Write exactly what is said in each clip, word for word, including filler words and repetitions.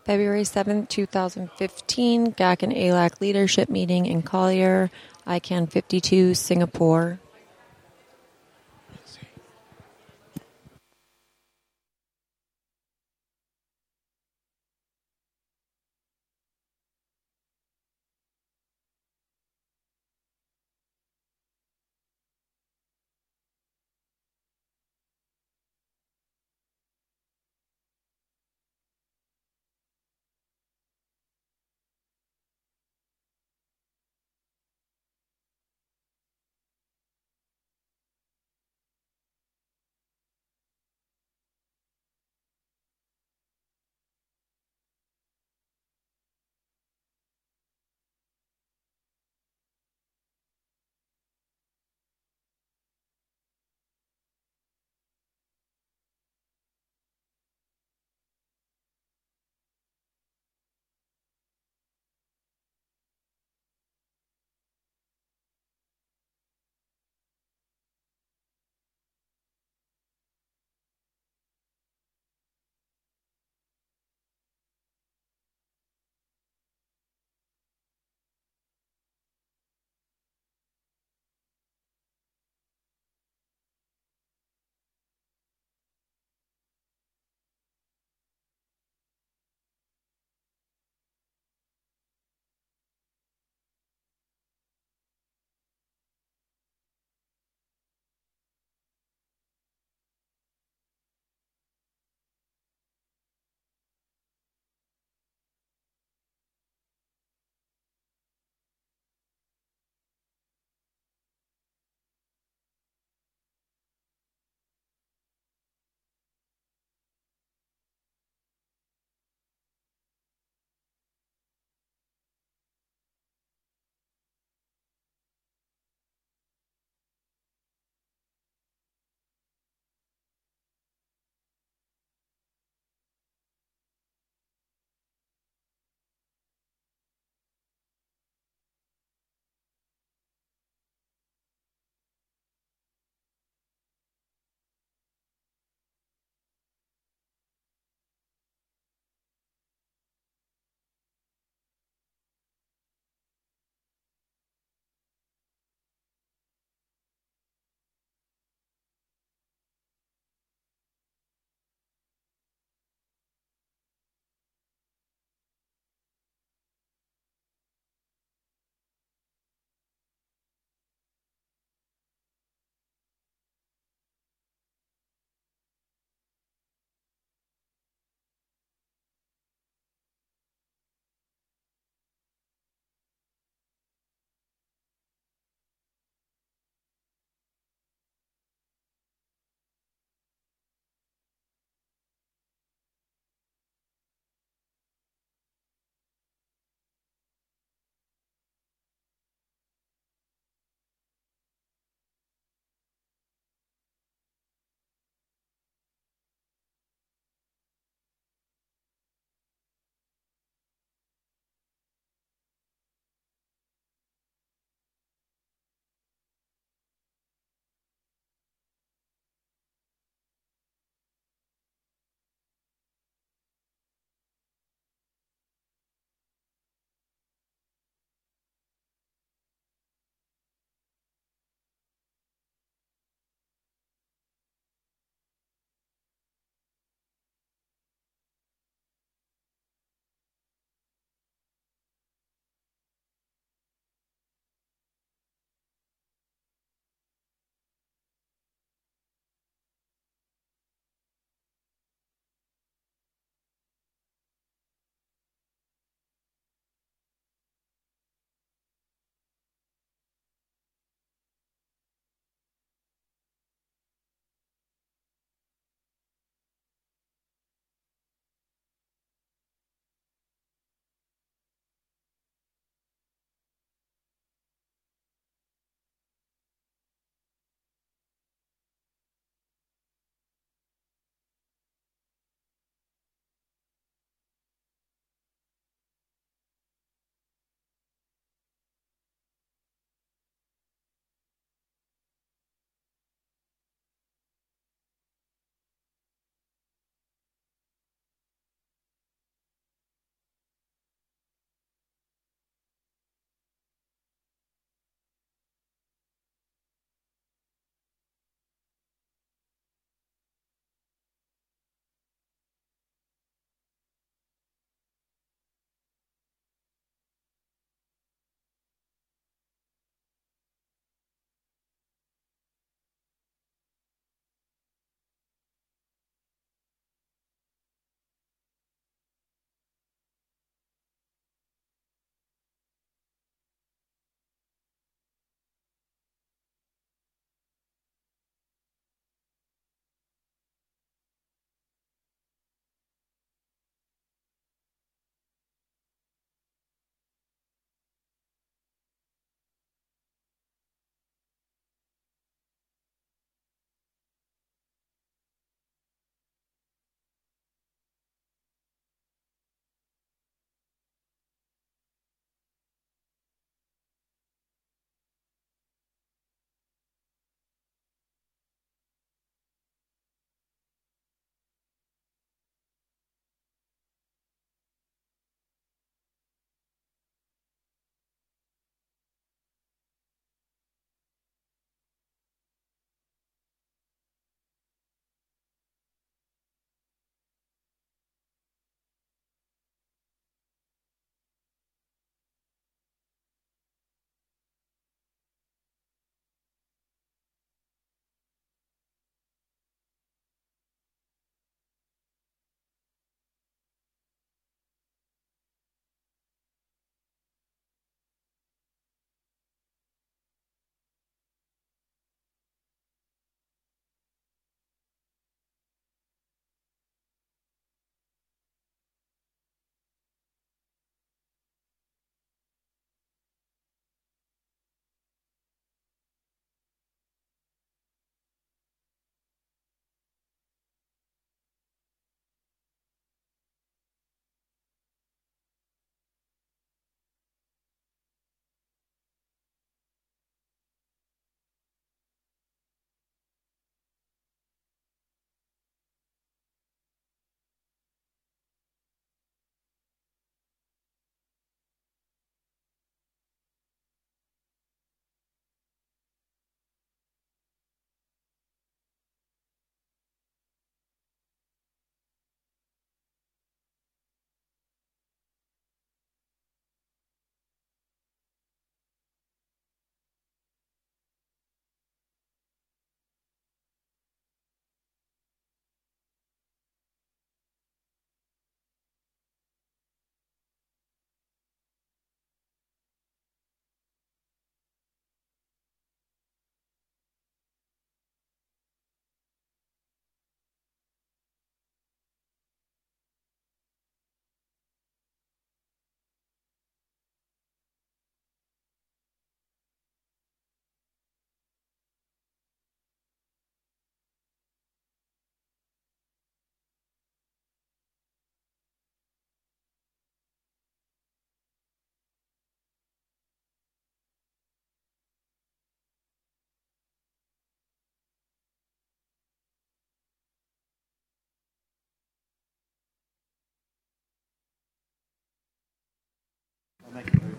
February seventh, two thousand fifteen, G A C and A L A C Leadership Meeting in Collier, I C A N fifty-two, Singapore.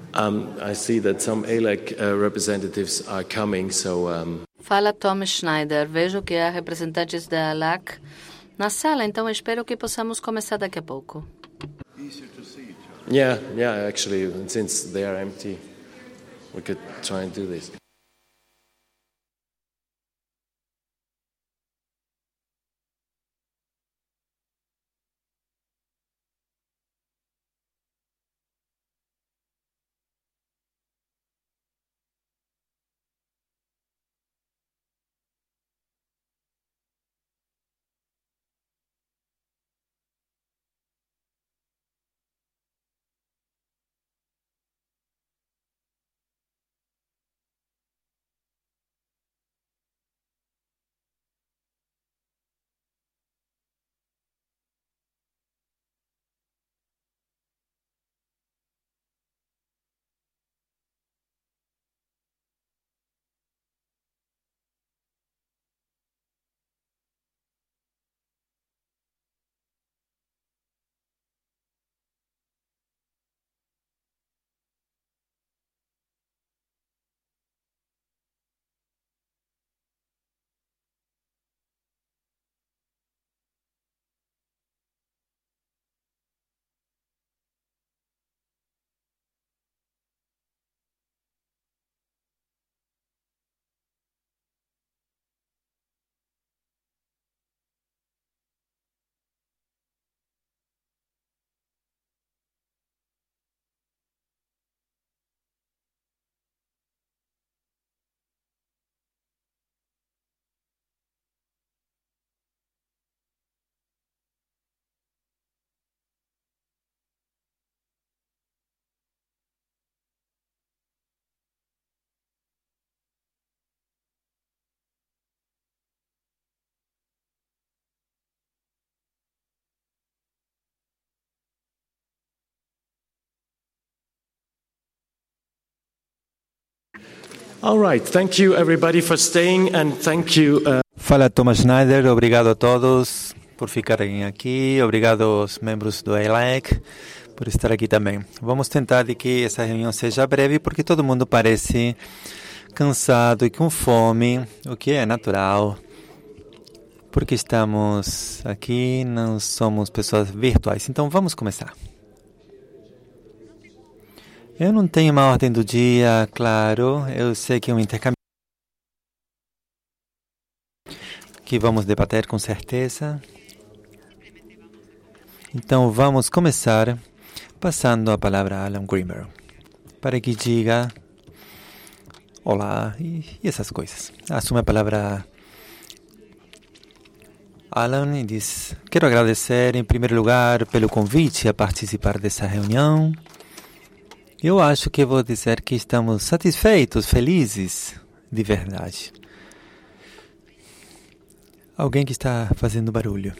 Um, I see that some A L E C uh, representatives are coming, so... Um... Fala Thomas Schneider. Vejo que há representantes da A L A C na sala, então espero que possamos começar daqui a pouco. Yeah, yeah, actually, since they are empty, we could try and do this. All right, thank you everybody for staying and thank you. Uh... Fala Thomas Schneider, obrigado a todos por ficarem aqui, obrigado aos membros do A L E C por estar aqui também. Vamos tentar de que essa reunião seja breve porque todo mundo parece cansado e com fome, o que é natural, porque estamos aqui, não somos pessoas virtuais. Então vamos começar. Eu não tenho uma ordem do dia, claro. Eu sei que é um intercâmbio que vamos debater com certeza. Então vamos começar passando a palavra a Alan Greenberg para que diga olá e, e essas coisas. Assume a palavra Alan e diz: quero agradecer em primeiro lugar pelo convite a participar dessa reunião. Eu acho que vou dizer que estamos satisfeitos, felizes, de verdade. Alguém que está fazendo barulho.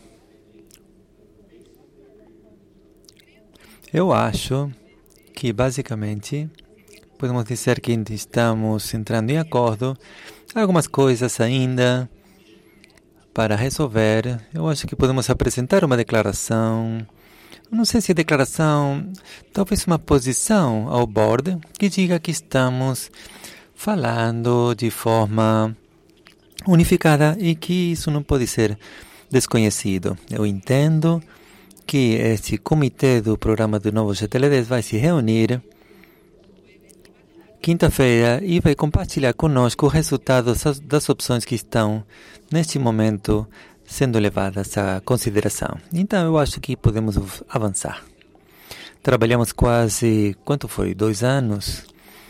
Eu acho que, basicamente, podemos dizer que estamos entrando em acordo. Há algumas coisas ainda para resolver. Eu acho que podemos apresentar uma declaração. Não sei se a declaração, talvez uma posição ao board que diga que estamos falando de forma unificada e que isso não pode ser desconhecido. Eu entendo que este comitê do programa do novo G T L dez vai se reunir quinta-feira e vai compartilhar conosco o resultado das opções que estão neste momento sendo levadas à consideração. Então, eu acho que podemos avançar. Trabalhamos quase, quanto foi? Dois anos.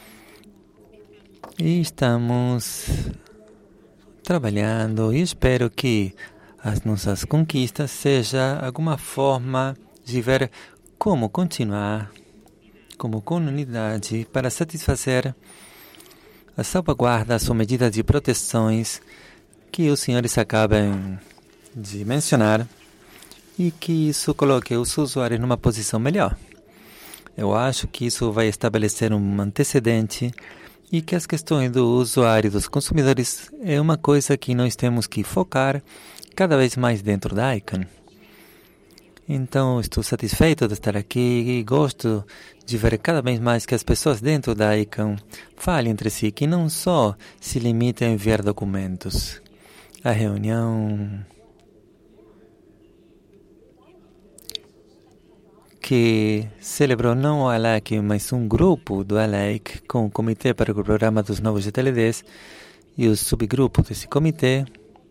E estamos trabalhando e espero que as nossas conquistas seja alguma forma de ver como continuar como comunidade para satisfazer a salvaguardas ou medidas de proteções que os senhores acabam de mencionar e que isso coloque os usuários numa posição melhor. Eu acho que isso vai estabelecer um antecedente e que as questões do usuário e dos consumidores é uma coisa que nós temos que focar cada vez mais dentro da ICANN. Então, estou satisfeito de estar aqui e gosto de ver cada vez mais que as pessoas dentro da I C A N falem entre si, que não só se limitem a enviar documentos. A reunião que celebrou não o ALAC, mas um grupo do ALAC com o Comitê para o Programa dos Novos G T L Ds e os subgrupos desse comitê.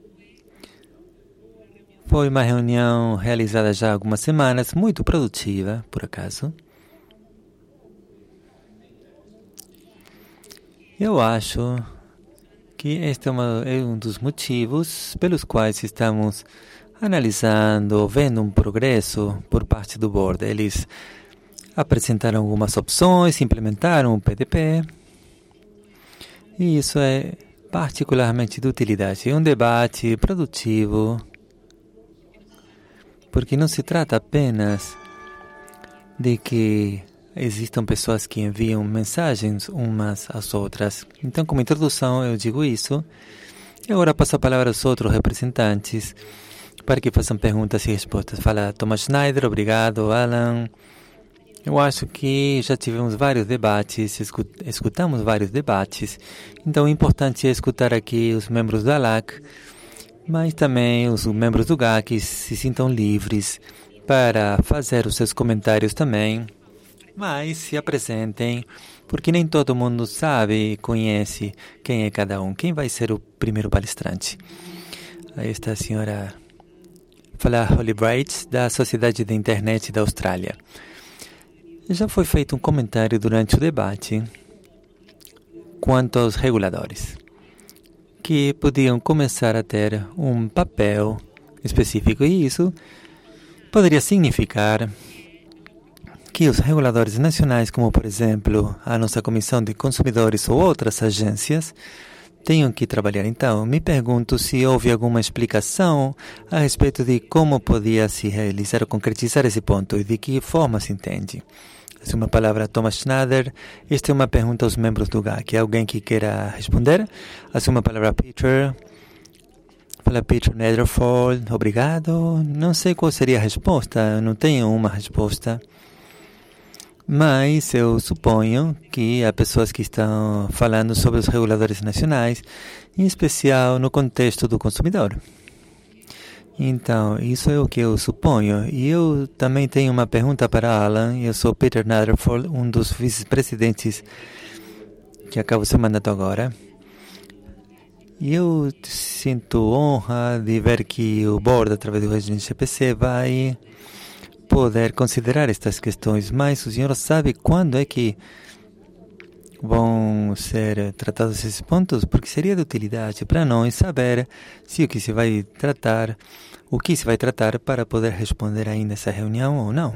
Foi uma reunião realizada já há algumas semanas, muito produtiva, por acaso. Eu acho que este é, uma, é um dos motivos pelos quais estamos analisando, vendo um progresso por parte do board. Eles apresentaram algumas opções, implementaram o P D P. E isso é particularmente de utilidade. É um debate produtivo, porque não se trata apenas de que existam pessoas que enviam mensagens umas às outras. Então, como introdução, eu digo isso. E agora passo a palavra aos outros representantes para que façam perguntas e respostas. Fala Thomas Schneider, obrigado, Alan. Eu acho que já tivemos vários debates, escutamos vários debates. Então, o importante é escutar aqui os membros da ALAC, mas também os membros do G A C se sintam livres para fazer os seus comentários também, mas se apresentem, porque nem todo mundo sabe e conhece quem é cada um. Quem vai ser o primeiro palestrante? Aí está a senhora fala Holly Bright, da Sociedade de Internet da Austrália. Já foi feito um comentário durante o debate quanto aos reguladores, que podiam começar a ter um papel específico, e isso poderia significar que os reguladores nacionais, como por exemplo a nossa Comissão de Consumidores ou outras agências, tenham que trabalhar. Então, me pergunto se houve alguma explicação a respeito de como podia se realizar ou concretizar esse ponto e de que forma se entende. Essa é uma palavra Thomas Schneider. Esta é uma pergunta aos membros do G A C. Alguém que queira responder? Essa é uma palavra Peter. Fala Peter Netherford. Obrigado. Não sei qual seria a resposta. Não tenho uma resposta. Mas eu suponho que há pessoas que estão falando sobre os reguladores nacionais, em especial no contexto do consumidor. Então, isso é o que eu suponho. E eu também tenho uma pergunta para Alan. Eu sou Peter Netherford, um dos vice-presidentes que acaba o seu mandato agora. E eu sinto honra de ver que o board, através do N G P C, vai poder considerar estas questões. Mas o senhor sabe quando é que vão ser tratados esses pontos? Porque seria de utilidade para nós saber se o que se vai tratar, o que se vai tratar para poder responder ainda essa reunião ou não.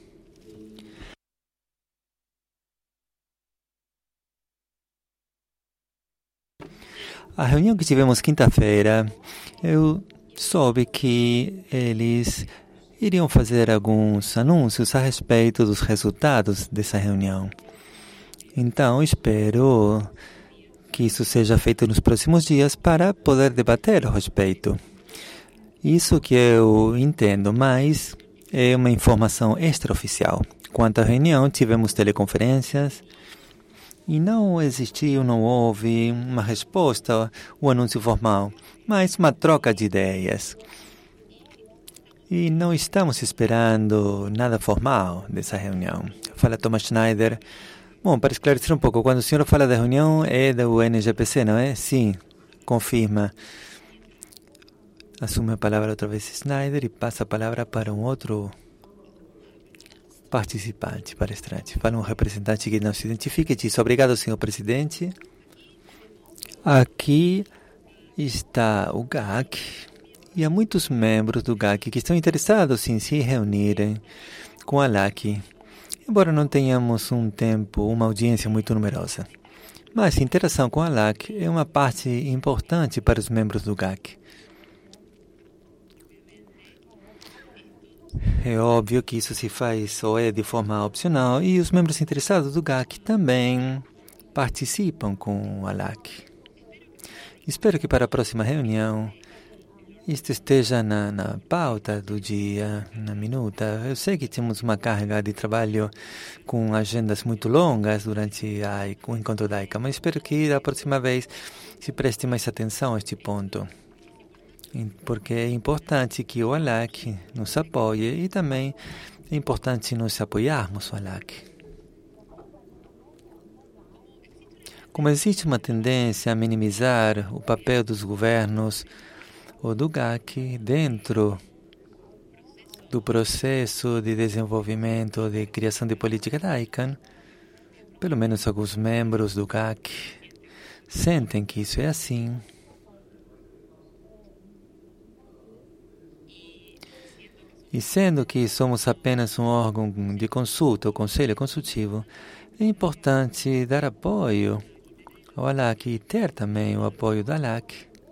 A reunião que tivemos quinta-feira, eu soube que eles iriam fazer alguns anúncios a respeito dos resultados dessa reunião. Então, espero que isso seja feito nos próximos dias para poder debater a respeito. Isso que eu entendo, mas é uma informação extraoficial. Quanto à reunião, tivemos teleconferências e não existiu, não houve uma resposta, um anúncio formal, mas uma troca de ideias. E não estamos esperando nada formal dessa reunião. Fala Thomas Schneider. Bom, para esclarecer um pouco, quando o senhor fala da reunião, é do N G P C, não é? Sim, confirma. Assume a palavra outra vez Schneider e passa a palavra para um outro participante, palestrante. Fala um representante que não se identifique e diz: obrigado, senhor presidente. Aqui está o G A C. E há muitos membros do G A C que estão interessados em se reunirem com a ALAC, embora não tenhamos um tempo, uma audiência muito numerosa. Mas a interação com a ALAC é uma parte importante para os membros do G A C. É óbvio que isso se faz ou é de forma opcional e os membros interessados do G A C também participam com a ALAC. Espero que para a próxima reunião isto esteja na, na pauta do dia, na minuta. Eu sei que temos uma carga de trabalho com agendas muito longas durante a, o encontro da I C A, mas espero que da próxima vez se preste mais atenção a este ponto, porque é importante que o ALAC nos apoie e também é importante nós apoiarmos o ALAC. Como existe uma tendência a minimizar o papel dos governos ou do G A C dentro do processo de desenvolvimento de criação de política da I C A N, pelo menos alguns membros do G A C sentem que isso é assim. E sendo que somos apenas um órgão de consulta, o Conselho Consultivo, é importante dar apoio ao ALAC e ter também o apoio do ALAC,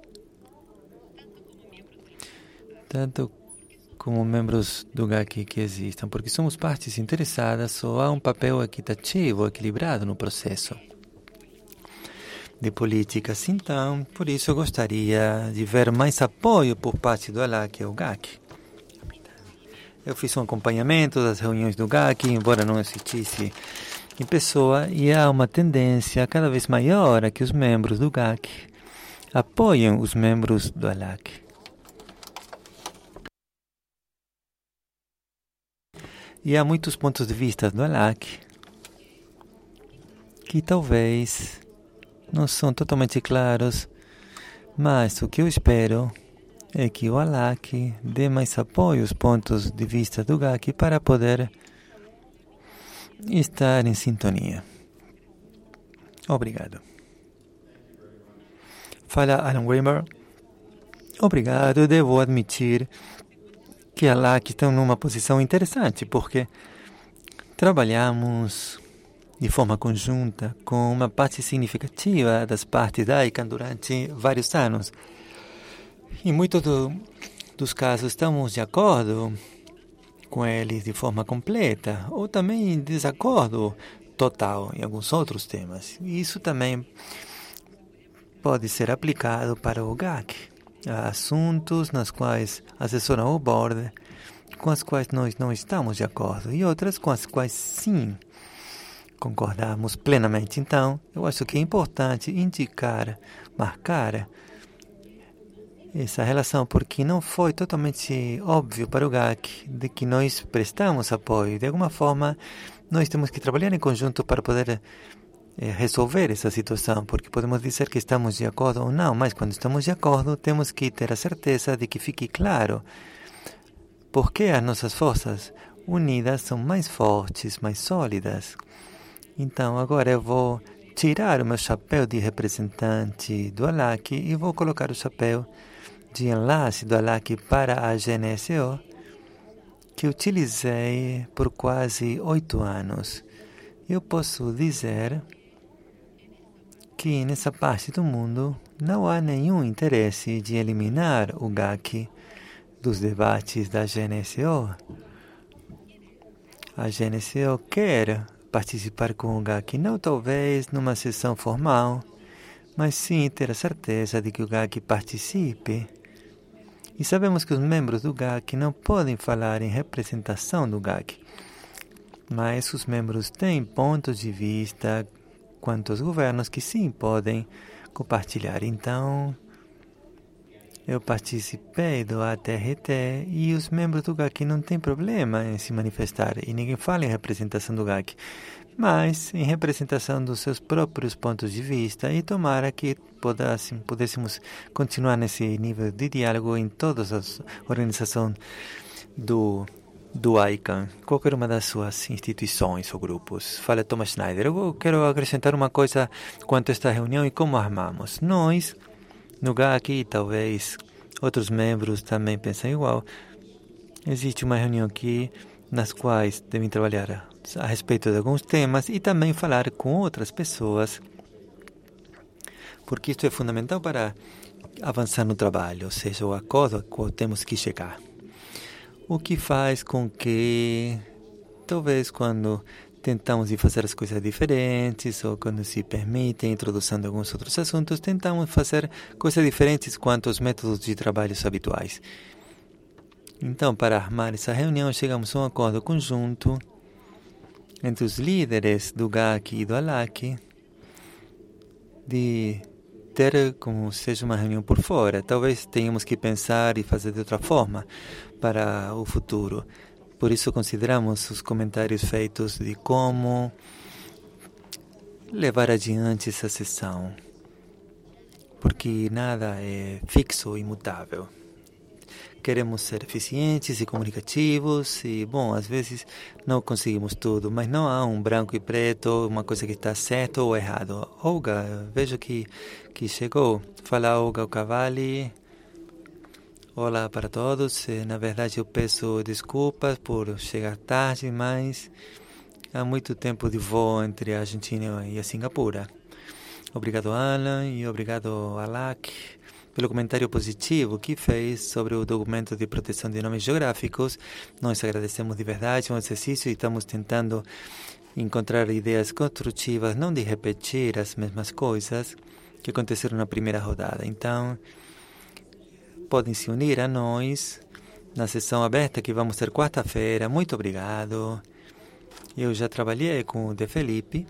tanto como membros do G A C que existam, porque somos partes interessadas, só há um papel equitativo, equilibrado no processo de políticas. Então, por isso eu gostaria de ver mais apoio por parte do ALAC ao G A C. Eu fiz um acompanhamento das reuniões do G A C, embora não assistisse em pessoa, e há uma tendência cada vez maior a que os membros do G A C apoiem os membros do ALAC. E há muitos pontos de vista do ALAC que talvez não são totalmente claros, mas o que eu espero é que o ALAC dê mais apoio aos pontos de vista do G A C para poder estar em sintonia. Obrigado. Fala Alan Weimer. Obrigado. Devo admitir que a ALAC está numa posição interessante, porque trabalhamos de forma conjunta com uma parte significativa das partes da I C A N durante vários anos. Em muitos do, dos casos estamos de acordo com eles de forma completa, ou também em desacordo total em alguns outros temas. E isso também pode ser aplicado para o G A C. Há assuntos nos quais assessoram o board, com as quais nós não estamos de acordo, e outras com as quais sim concordamos plenamente. Então, eu acho que é importante indicar, marcar essa relação, porque não foi totalmente óbvio para o G A C de que nós prestamos apoio. De alguma forma, nós temos que trabalhar em conjunto para poder eh, resolver essa situação, porque podemos dizer que estamos de acordo ou não, mas quando estamos de acordo, temos que ter a certeza de que fique claro porque as nossas forças unidas são mais fortes, mais sólidas. Então, agora eu vou tirar o meu chapéu de representante do ALAC e vou colocar o chapéu de enlace do ALAC para a G N S O, que utilizei por quase oito anos. Eu posso dizer que nessa parte do mundo não há nenhum interesse de eliminar o G A C dos debates da G N S O. A G N S O quer participar com o G A C, não talvez numa sessão formal, mas sim ter a certeza de que o G A C participe. E sabemos que os membros do G A C não podem falar em representação do G A C, mas os membros têm pontos de vista quanto aos governos que sim podem compartilhar. Então, eu participei do A T R T e os membros do G A C não têm problema em se manifestar. E ninguém fala em representação do G A C, mas em representação dos seus próprios pontos de vista. E tomara que pudéssemos, pudéssemos continuar nesse nível de diálogo em todas as organizações do, do I C A N, qualquer uma das suas instituições ou grupos. Fala Thomas Schneider. Eu quero acrescentar uma coisa quanto a esta reunião e como armamos. Nós, no G A C, e talvez outros membros também pensam igual, existe uma reunião aqui nas quais devem trabalhar a respeito de alguns temas e também falar com outras pessoas, porque isto é fundamental para avançar no trabalho, ou seja, o acordo ao qual temos que chegar. O que faz com que, talvez quando tentamos de fazer as coisas diferentes, ou quando se permite a introdução de alguns outros assuntos, tentamos fazer coisas diferentes quanto aos métodos de trabalho habituais. Então, para armar essa reunião, chegamos a um acordo conjunto entre os líderes do G A C e do ALAC de ter como seja uma reunião por fora. Talvez tenhamos que pensar e fazer de outra forma para o futuro. Por isso, consideramos os comentários feitos de como levar adiante essa sessão, porque nada é fixo ou imutável. Queremos ser eficientes e comunicativos e, bom, às vezes não conseguimos tudo, mas não há um branco e preto, uma coisa que está certo ou errado. Olga, vejo que, que chegou. Fala, Olga Cavalli. Olá para todos. Na verdade, eu peço desculpas por chegar tarde, mas há muito tempo de voo entre a Argentina e a Singapura. Obrigado, Alan, e obrigado, Alak, pelo comentário positivo que fez sobre o documento de proteção de nomes geográficos. Nós agradecemos de verdade o exercício e estamos tentando encontrar ideias construtivas, não de repetir as mesmas coisas que aconteceram na primeira rodada. Então, podem se unir a nós na sessão aberta que vamos ter quarta-feira. Muito obrigado. Eu já trabalhei com o De Felipe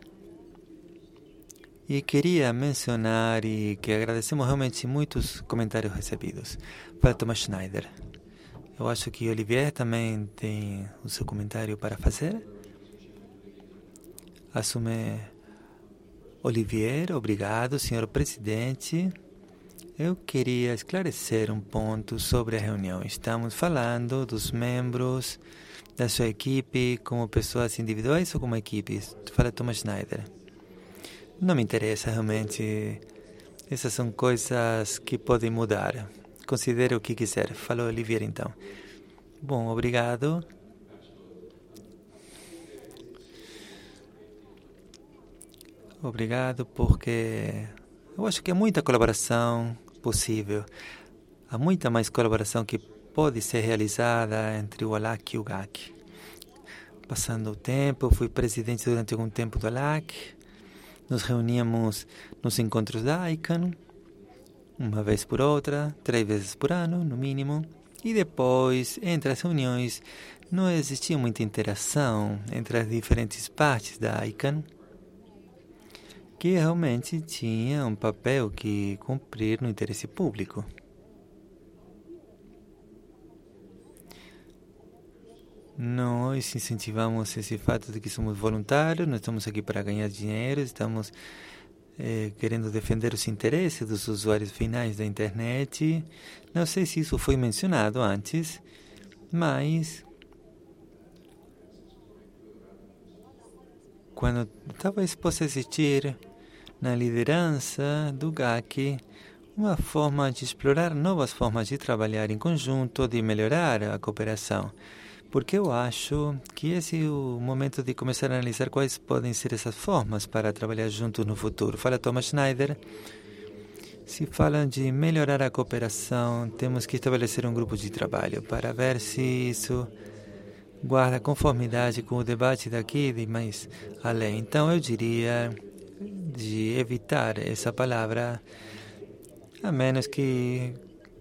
e queria mencionar e que agradecemos realmente muitos comentários recebidos. Para Thomas Schneider. Eu acho que Olivier também tem o seu comentário para fazer. Assume Olivier, obrigado, senhor presidente. Eu queria esclarecer um ponto sobre a reunião. Estamos falando dos membros da sua equipe como pessoas individuais ou como equipes? Fala Thomas Schneider. Não me interessa realmente. Essas são coisas que podem mudar. Considere o que quiser. Fala Olivier então. Bom, obrigado. Obrigado porque eu acho que há muita colaboração possível. Há muita mais colaboração que pode ser realizada entre o ALAC e o G A C. Passando o tempo, fui presidente durante algum tempo do ALAC. Nos reuníamos nos encontros da I C A N, uma vez por outra, três vezes por ano, no mínimo. E depois, entre as reuniões, não existia muita interação entre as diferentes partes da I C A N, que realmente tinha um papel que cumprir no interesse público. Nós incentivamos esse fato de que somos voluntários, não estamos aqui para ganhar dinheiro, estamos eh, querendo defender os interesses dos usuários finais da internet. Não sei se isso foi mencionado antes, mas quando talvez possa existir na liderança do G A C uma forma de explorar novas formas de trabalhar em conjunto, de melhorar a cooperação. Porque eu acho que esse é o momento de começar a analisar quais podem ser essas formas para trabalhar juntos no futuro. Fala Thomas Schneider. Se falam de melhorar a cooperação, temos que estabelecer um grupo de trabalho para ver se isso guarda conformidade com o debate daqui e mais além. Então, eu diria de evitar essa palavra, a menos que,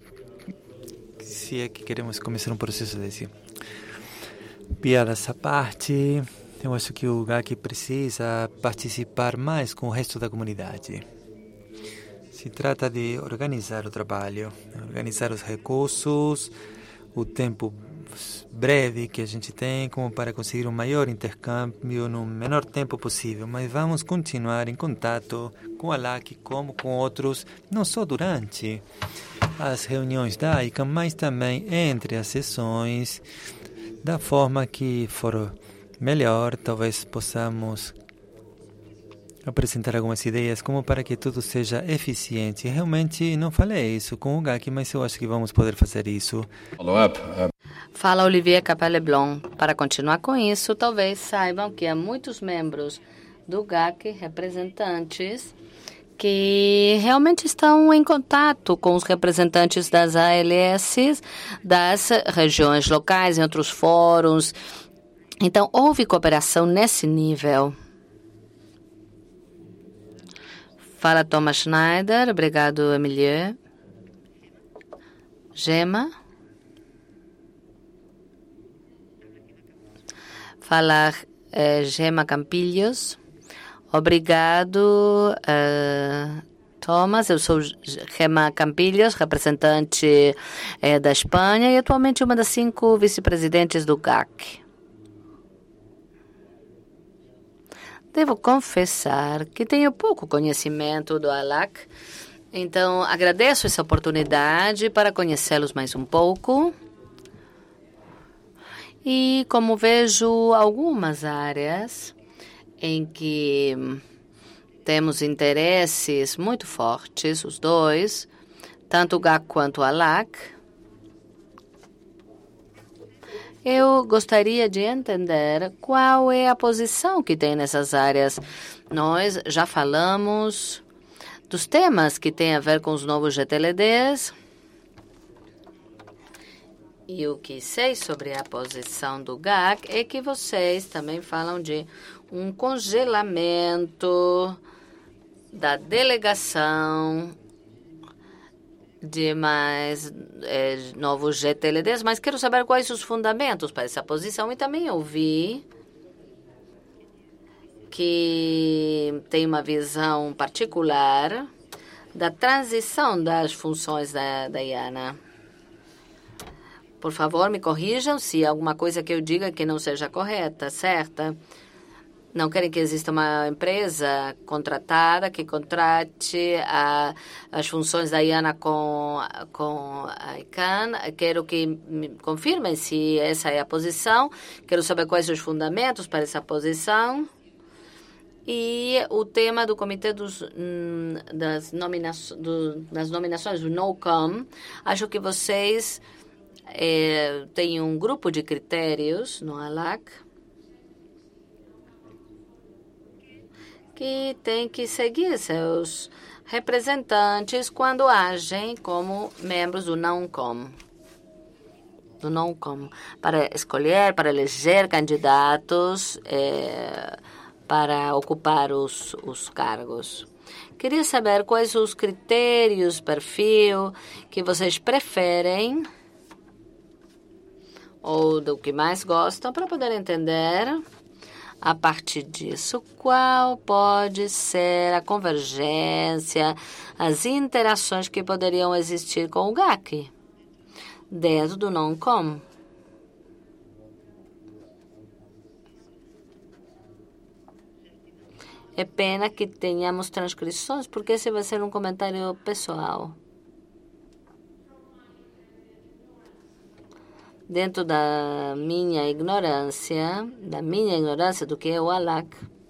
se é que queremos começar um processo desse. Piadas à parte, eu acho que o G A C precisa participar mais com o resto da comunidade. Se trata de organizar o trabalho, organizar os recursos, o tempo breve que a gente tem como para conseguir um maior intercâmbio no menor tempo possível, mas vamos continuar em contato com a ALAC como com outros, não só durante as reuniões da I C A, mas também entre as sessões, da forma que for melhor. Talvez possamos apresentar algumas ideias como para que tudo seja eficiente. Realmente não falei isso com o G A C, mas eu acho que vamos poder fazer isso. Fala Olivier Capelle-Blom. Para continuar com isso, talvez saibam que há muitos membros do G A C, representantes, que realmente estão em contato com os representantes das A L S, das regiões locais, em outros fóruns, Então, houve cooperação nesse nível. Fala Thomas Schneider. Obrigado, Emilie. Gema. Fala eh, Gema Campilhos. Obrigado, uh, Thomas. Eu sou Gema Campilhos, representante eh, da Espanha e atualmente uma das cinco vice-presidentes do G A C. Devo confessar que tenho pouco conhecimento do A L A C, então agradeço essa oportunidade para conhecê-los mais um pouco. E como vejo algumas áreas em que temos interesses muito fortes, os dois, tanto o G A C quanto o A L A C, eu gostaria de entender qual é a posição que tem nessas áreas. Nós já falamos dos temas que têm a ver com os novos G T L Ds. E o que sei sobre a posição do G A C é que vocês também falam de um congelamento da delegação de mais é, novos G T L Ds, mas quero saber quais os fundamentos para essa posição. E também ouvi que tem uma visão particular da transição das funções da, da IANA. Por favor, me corrijam se alguma coisa que eu diga que não seja correta, certa. Não querem que exista uma empresa contratada que contrate a, as funções da IANA com, com a ICANN. Quero que me confirmem se essa é a posição. Quero saber quais são os fundamentos para essa posição. E o tema do comitê dos, das, nomina do, das nominações, do NOCOM, acho que vocês é, têm um grupo de critérios no A L A C que tem que seguir seus representantes quando agem como membros do NOCOM, do NOCOM, para escolher, para eleger candidatos é, para ocupar os, os cargos. Queria saber quais são os critérios, perfil que vocês preferem ou do que mais gostam para poder entender, a partir disso, qual pode ser a convergência, as interações que poderiam existir com o G A C dentro do NOCOM. É pena que tenhamos transcrições, porque esse vai ser um comentário pessoal. Dentro da minha ignorância, da minha ignorância do que é o A L A C,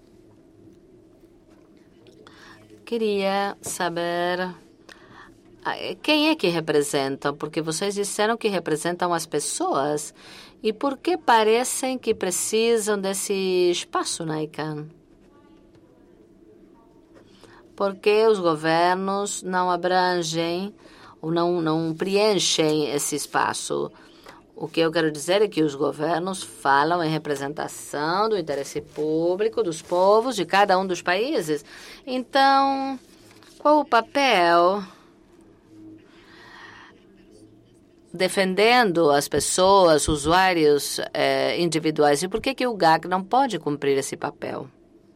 queria saber quem é que representam, porque vocês disseram que representam as pessoas, e por que parecem que precisam desse espaço na ICANN? Por que os governos não abrangem ou não, não preenchem esse espaço? O que eu quero dizer é que os governos falam em representação do interesse público dos povos de cada um dos países. Então, qual o papel defendendo as pessoas, usuários eh, individuais? E por que, que o G A C não pode cumprir esse papel?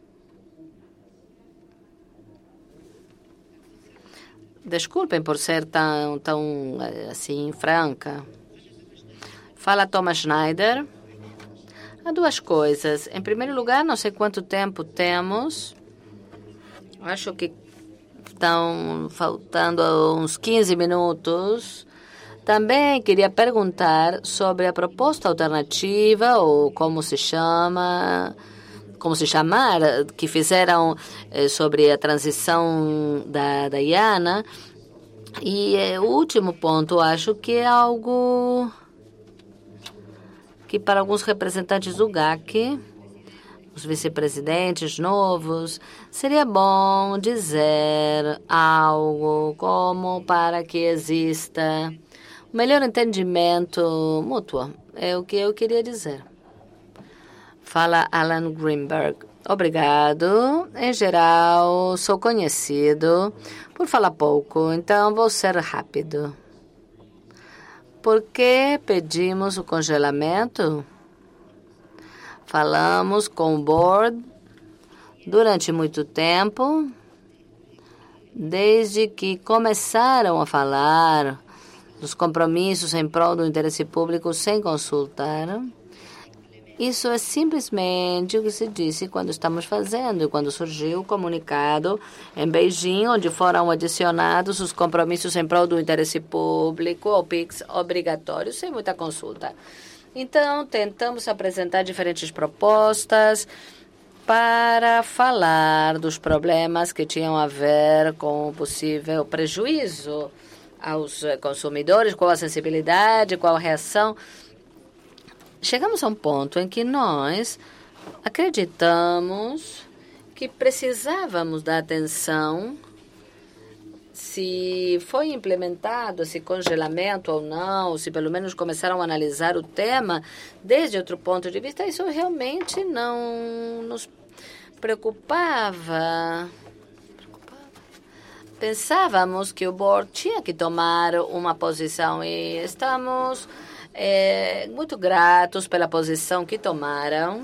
Desculpem por ser tão, tão assim, franca. Fala Thomas Schneider. Há duas coisas. Em primeiro lugar, não sei quanto tempo temos. Acho que estão faltando uns quinze minutos. Também queria perguntar sobre a proposta alternativa, ou como se chama, como se chamar, que fizeram eh, sobre a transição da, da IANA. E eh, o último ponto, acho que é algo que para alguns representantes do G A C, os vice-presidentes novos, seria bom dizer algo como para que exista um melhor entendimento mútuo. É o que eu queria dizer. Fala Alan Greenberg. Obrigado. Em geral, sou conhecido por falar pouco, então vou ser rápido. Por que pedimos o congelamento? Falamos com o board durante muito tempo, desde que começaram a falar dos compromissos em prol do interesse público sem consultar. Isso é simplesmente o que se disse quando estamos fazendo, quando surgiu o comunicado em Beijing, onde foram adicionados os compromissos em prol do interesse público ao P I X obrigatório, sem muita consulta. Então, tentamos apresentar diferentes propostas para falar dos problemas que tinham a ver com o possível prejuízo aos consumidores, qual a sensibilidade, qual a reação. Chegamos a um ponto em que nós acreditamos que precisávamos da atenção, se foi implementado esse congelamento ou não, se pelo menos começaram a analisar o tema desde outro ponto de vista. Isso realmente não nos preocupava. Pensávamos que o board tinha que tomar uma posição e estamos é, muito gratos pela posição que tomaram.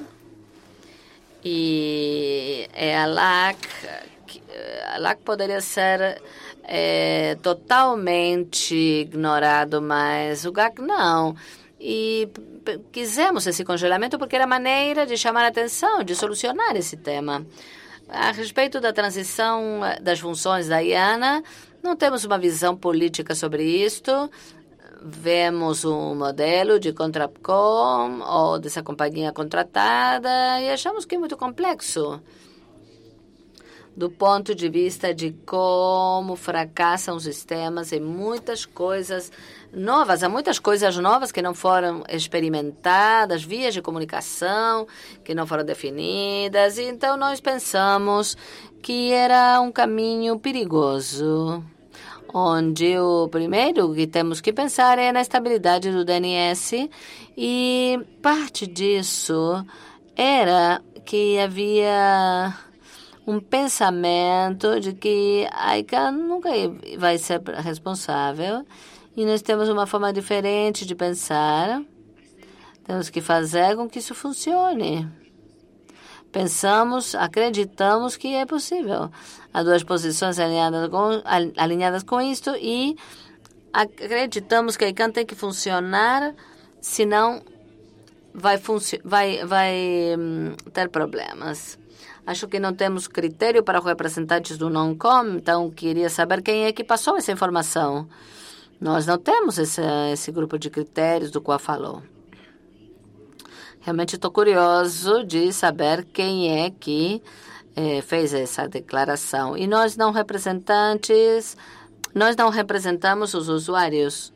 E é a L A C, a L A C poderia ser é, totalmente ignorado, mas o G A C não. E quisemos esse congelamento porque era maneira de chamar a atenção, de solucionar esse tema. A respeito da transição das funções da I A N A, não temos uma visão política sobre isto. Vemos um modelo de Contrapcom ou dessa companhia contratada e achamos que é muito complexo do ponto de vista de como fracassam os sistemas e muitas coisas novas. Há muitas coisas novas que não foram experimentadas, vias de comunicação que não foram definidas. Então, nós pensamos que era um caminho perigoso, onde o primeiro que temos que pensar é na estabilidade do D N S, e parte disso era que havia um pensamento de que a I C A nunca vai ser responsável, e nós temos uma forma diferente de pensar. Temos que fazer com que isso funcione. Pensamos, acreditamos que é possível. Há duas posições alinhadas com, alinhadas com isto e acreditamos que a I C A tem que funcionar, senão vai, vai, vai hum, ter problemas. Acho que não temos critério para os representantes do NONCOM, então queria saber quem é que passou essa informação. Nós não temos esse, esse grupo de critérios do qual falou. Realmente estou curioso de saber quem é que eh, fez essa declaração. E nós não representantes, nós não representamos os usuários.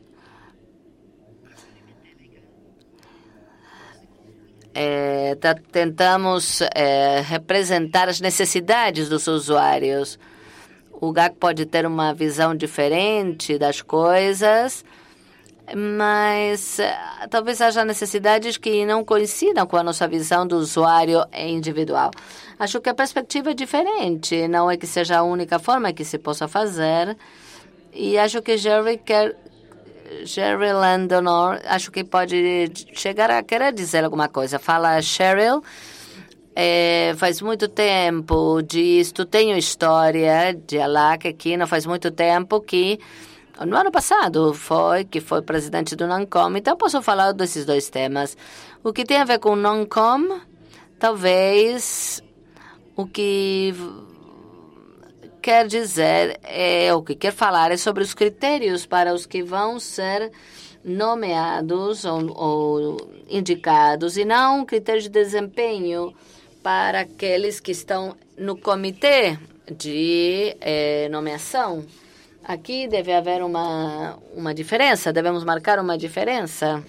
É, tá, tentamos é, representar as necessidades dos usuários. O G A C pode ter uma visão diferente das coisas, mas é, talvez haja necessidades que não coincidam com a nossa visão do usuário individual. Acho que a perspectiva é diferente, não é que seja a única forma que se possa fazer, e acho que Jerry quer... Cheryl Landonor, acho que pode chegar a querer dizer alguma coisa. Fala, Cheryl. É, faz muito tempo disto, tenho história de Alac aqui, não faz muito tempo que... No ano passado foi que foi presidente do NONCOM, então posso falar desses dois temas. O que tem a ver com o NONCOM, talvez o que... quer dizer, é, o que quer falar é sobre os critérios para os que vão ser nomeados ou, ou indicados, e não um critério de desempenho para aqueles que estão no comitê de é, nomeação. Aqui deve haver uma, uma diferença, devemos marcar uma diferença.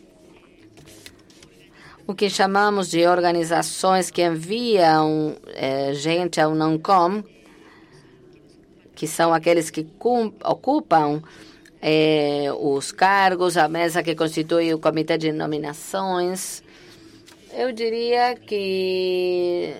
O que chamamos de organizações que enviam é, gente ao NONCOM, que são aqueles que ocupam eh, os cargos, a mesa que constitui o comitê de nominações. eu diria que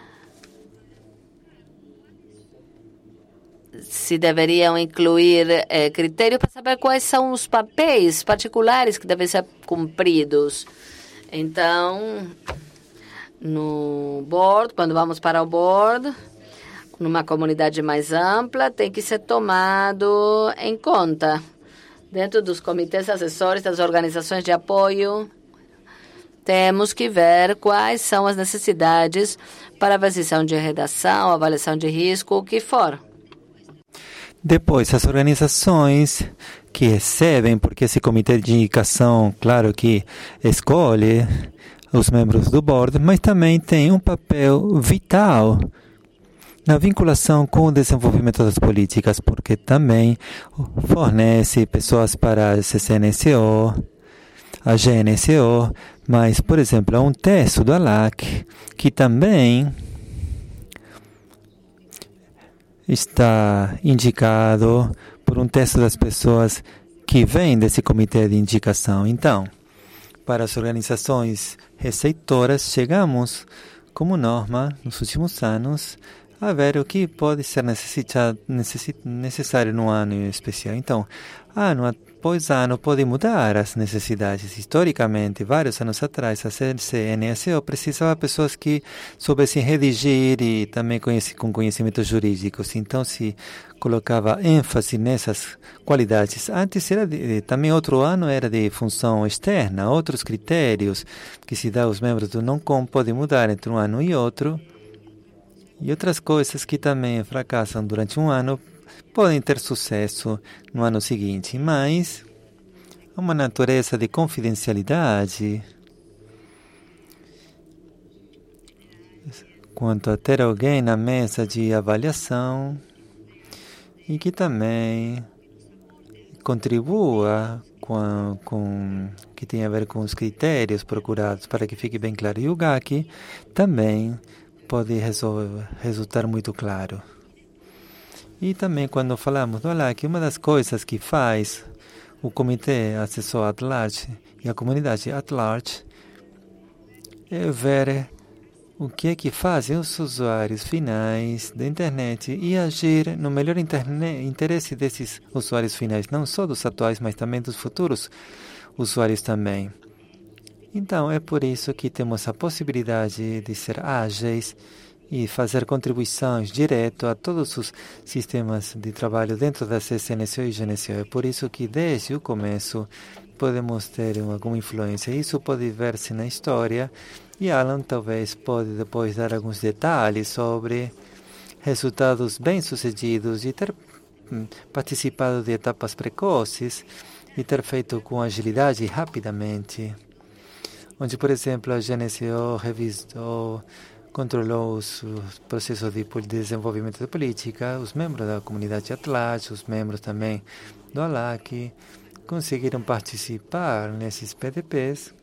se deveriam incluir eh, critérios para saber quais são os papéis particulares que devem ser cumpridos. Então, no board, quando vamos para o board, numa comunidade mais ampla, tem que ser tomado em conta. Dentro dos comitês assessores das organizações de apoio, temos que ver quais são as necessidades para avaliação de redação, avaliação de risco, o que for. Depois, as organizações que recebem, porque esse comitê de indicação, claro que escolhe os membros do board, mas também tem um papel vital na vinculação com o desenvolvimento das políticas, porque também fornece pessoas para a C C N S O, a G N S O, mas, por exemplo, há um texto do A L A C que também está indicado por um texto das pessoas que vêm desse comitê de indicação. Então, para as organizações receptoras, chegamos, como norma, nos últimos anos, a ver o que pode ser necessário num ano especial. Então, ano após ano, pode mudar as necessidades. Historicamente, vários anos atrás, a C N S O precisava de pessoas que soubessem redigir e também conheci, com conhecimentos jurídicos. Então, se colocava ênfase nessas qualidades. Antes, era de, também outro ano era de função externa, outros critérios que se dá aos membros do NONCOM podem mudar entre um ano e outro. E outras coisas que também fracassam durante um ano podem ter sucesso no ano seguinte, mas há uma natureza de confidencialidade quanto a ter alguém na mesa de avaliação e que também contribua com, com que tem a ver com os critérios procurados, para que fique bem claro. E o G A C também pode resolver, resultar muito claro. E também, quando falamos do A L A C, uma das coisas que faz o Comitê Assessor at Large e a comunidade at large é ver o que é que fazem os usuários finais da internet e agir no melhor interne- interesse desses usuários finais, não só dos atuais, mas também dos futuros usuários também. Então, é por isso que temos a possibilidade de ser ágeis e fazer contribuições direto a todos os sistemas de trabalho dentro da C C N S O e G N S O. É por isso que, desde o começo, podemos ter alguma influência. Isso pode ver-se na história e Alan talvez pode depois dar alguns detalhes sobre resultados bem-sucedidos de ter participado de etapas precoces e ter feito com agilidade e rapidamente. Onde, por exemplo, a G N S O revisou, controlou os, os processos de desenvolvimento de política, os membros da comunidade at large, os membros também do A L A C, conseguiram participar nesses P D Ps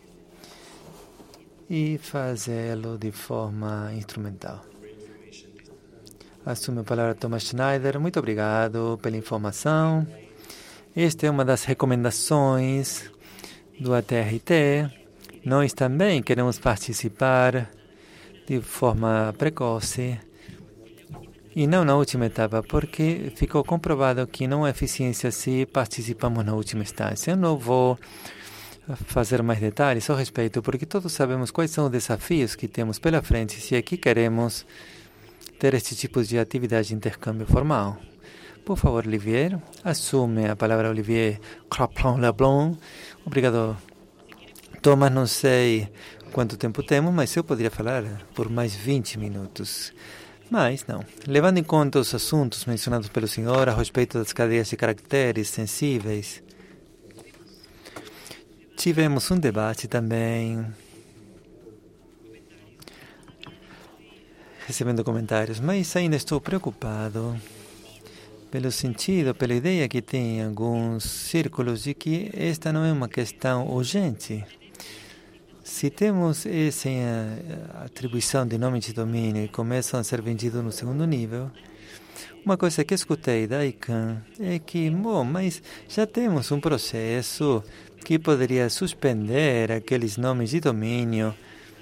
e fazê-lo de forma instrumental. Assume a palavra Thomas Schneider. Muito obrigado pela informação. Esta é uma das recomendações do A T R T. Nós também queremos participar de forma precoce e não na última etapa, porque ficou comprovado que não há eficiência se participamos na última instância. Eu não vou fazer mais detalhes ao respeito, porque todos sabemos quais são os desafios que temos pela frente se aqui queremos ter este tipo de atividade de intercâmbio formal. Por favor, Olivier, assume a palavra Olivier Craplon-Leblon. Obrigado. Thomas, não sei quanto tempo temos, mas eu poderia falar por mais vinte minutos. Mas não. Levando em conta os assuntos mencionados pelo senhor a respeito das cadeias de caracteres sensíveis, tivemos um debate também, recebendo comentários, mas ainda estou preocupado pelo sentido, pela ideia que tem alguns círculos de que esta não é uma questão urgente. Se temos essa atribuição de nome de domínio e começam a ser vendidos no segundo nível, uma coisa que escutei da I C A N é que, bom, mas já temos um processo que poderia suspender aqueles nomes de domínio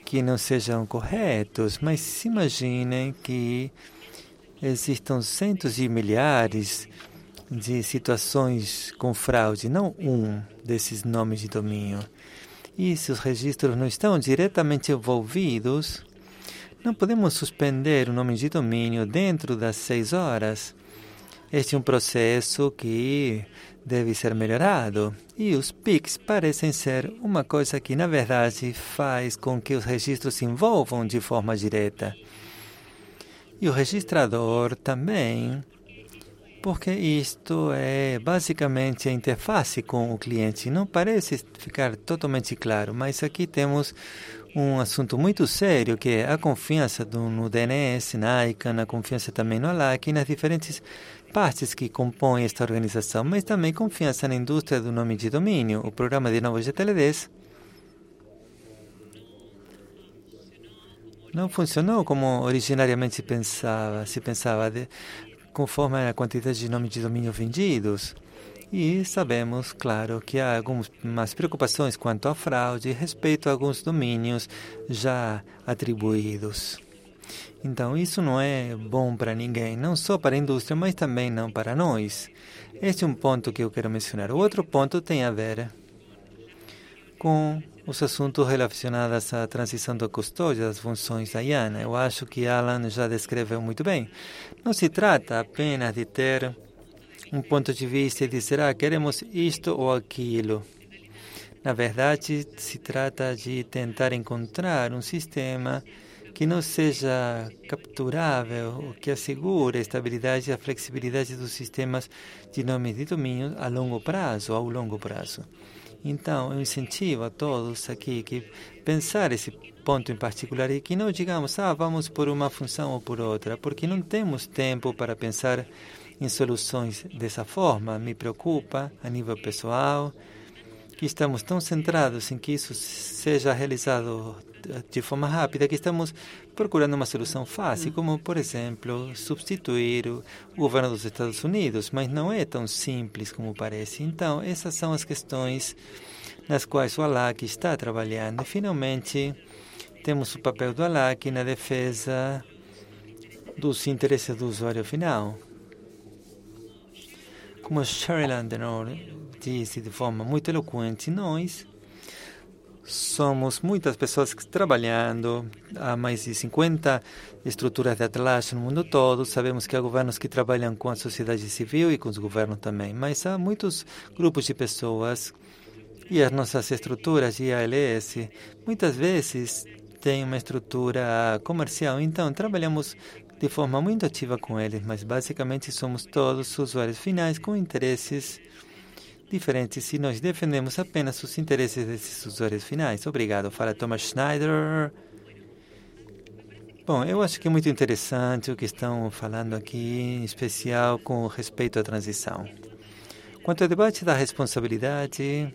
que não sejam corretos, mas se imaginem que existam centos de milhares de situações com fraude, não um desses nomes de domínio. E se os registros não estão diretamente envolvidos, não podemos suspender o nome de domínio dentro das seis horas. Este é um processo que deve ser melhorado. E os P I Cs parecem ser uma coisa que, na verdade, faz com que os registros se envolvam de forma direta. E o registrador também, porque isto é basicamente a interface com o cliente. Não parece ficar totalmente claro, mas aqui temos um assunto muito sério, que é a confiança do, no D N S, na I C A N, a confiança também no ALAC e nas diferentes partes que compõem esta organização, mas também confiança na indústria do nome de domínio. O programa de novo G T L dez não funcionou como originariamente se pensava, se pensava de, conforme a quantidade de nomes de domínio vendidos. E sabemos, claro, que há algumas preocupações quanto à fraude respeito a alguns domínios já atribuídos. Então, isso não é bom para ninguém, não só para a indústria, mas também não para nós. Este é um ponto que eu quero mencionar. O outro ponto tem a ver com os assuntos relacionados à transição da custódia das funções da I A N A. Eu acho que Alan já descreveu muito bem. Não se trata apenas de ter um ponto de vista e dizer, ah, queremos isto ou aquilo. Na verdade, se trata de tentar encontrar um sistema que não seja capturável, que assegure a estabilidade e a flexibilidade dos sistemas de nomes de domínio a longo prazo, ao longo prazo. Então, eu incentivo a todos aqui que pensar esse ponto em particular e que não digamos, ah, vamos por uma função ou por outra, porque não temos tempo para pensar em soluções dessa forma. Me preocupa, a nível pessoal, que estamos tão centrados em que isso seja realizado de forma rápida, que estamos procurando uma solução fácil, como, por exemplo, substituir o governo dos Estados Unidos, mas não é tão simples como parece. Então, essas são as questões nas quais o ALAC está trabalhando. E, finalmente, temos o papel do ALAC na defesa dos interesses do usuário final. Como Sheryl Denor disse de forma muito eloquente, nós somos muitas pessoas trabalhando, há mais de cinquenta estruturas de Atlassian no mundo todo. Sabemos que há governos que trabalham com a sociedade civil e com os governos também, mas há muitos grupos de pessoas e as nossas estruturas de I A L S muitas vezes têm uma estrutura comercial, então trabalhamos de forma muito ativa com eles, mas basicamente somos todos usuários finais com interesses diferentes e nós defendemos apenas os interesses desses usuários finais. Obrigado. Fala Thomas Schneider. Bom, eu acho que é muito interessante o que estão falando aqui, em especial com respeito à transição. Quanto ao debate da responsabilidade,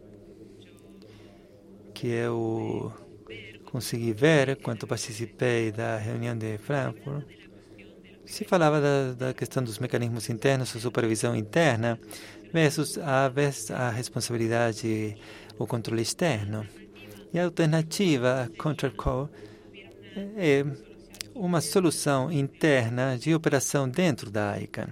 que eu consegui ver quando participei da reunião de Frankfurt, se falava da, da questão dos mecanismos internos, a supervisão interna, versus a, a responsabilidade, o controle externo. E a alternativa, a Control Core, é uma solução interna de operação dentro da I C A N.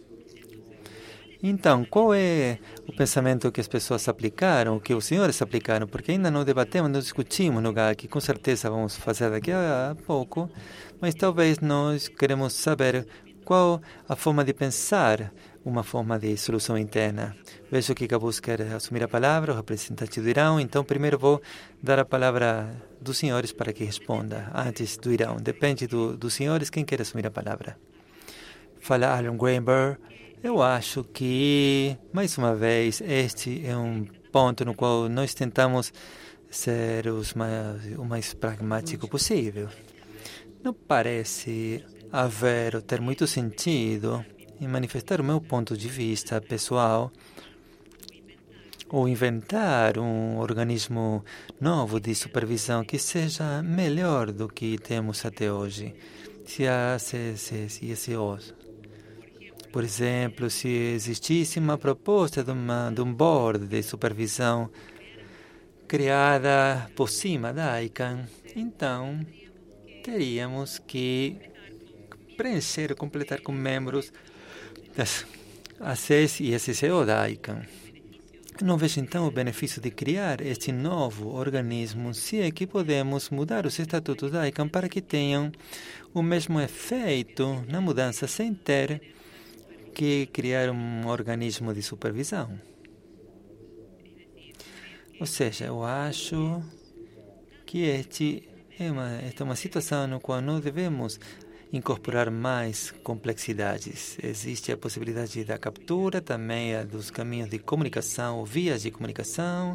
Então, qual é o pensamento que as pessoas aplicaram, o que os senhores aplicaram? Porque ainda não debatemos, não discutimos no G A C, com certeza vamos fazer daqui a pouco, mas talvez nós queremos saber qual a forma de pensar uma forma de solução interna. Vejo que Gabus quer assumir a palavra, o representante do Irão, então primeiro vou dar a palavra dos senhores para que responda, antes do Irão. Depende do, dos senhores quem quer assumir a palavra. Fala Alan Greenberg. Eu acho que, mais uma vez, este é um ponto no qual nós tentamos ser os mais, o mais pragmático possível. Não parece haver ou ter muito sentido em manifestar o meu ponto de vista pessoal ou inventar um organismo novo de supervisão que seja melhor do que temos até hoje. Se a C C e S O, por exemplo, se existisse uma proposta de, uma, de um board de supervisão criada por cima da ICANN. Então, teríamos que preencher, completar com membros das A C E S e S C O da ICANN. Não vejo então o benefício de criar este novo organismo se é que podemos mudar os estatutos da ICANN para que tenham o mesmo efeito na mudança sem ter que criar um organismo de supervisão. Ou seja, eu acho que este é uma, esta é uma situação na qual não devemos incorporar mais complexidades. Existe a possibilidade da captura, também a dos caminhos de comunicação, ou vias de comunicação.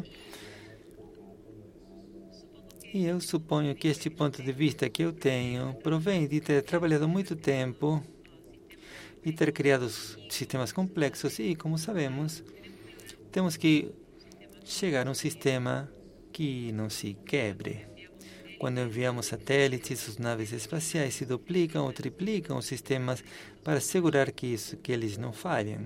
E eu suponho que este ponto de vista que eu tenho provém de ter trabalhado muito tempo e ter criado sistemas complexos. E, como sabemos, temos que chegar a um sistema que não se quebre. Quando enviamos satélites, as naves espaciais se duplicam ou triplicam os sistemas para assegurar que, isso, que eles não falhem.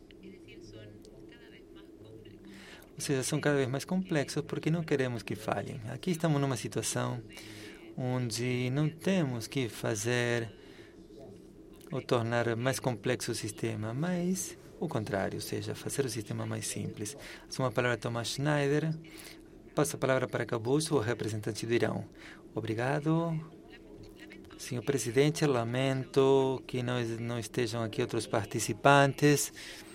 Ou seja, são cada vez mais complexos porque não queremos que falhem. Aqui estamos numa situação onde não temos que fazer ou tornar mais complexo o sistema, mas o contrário, ou seja, fazer o sistema mais simples. Uma palavra Thomas Schneider. Passo a palavra para Cabuso, o representante do Irão. Obrigado. Senhor Presidente, lamento que não, não estejam aqui outros participantes,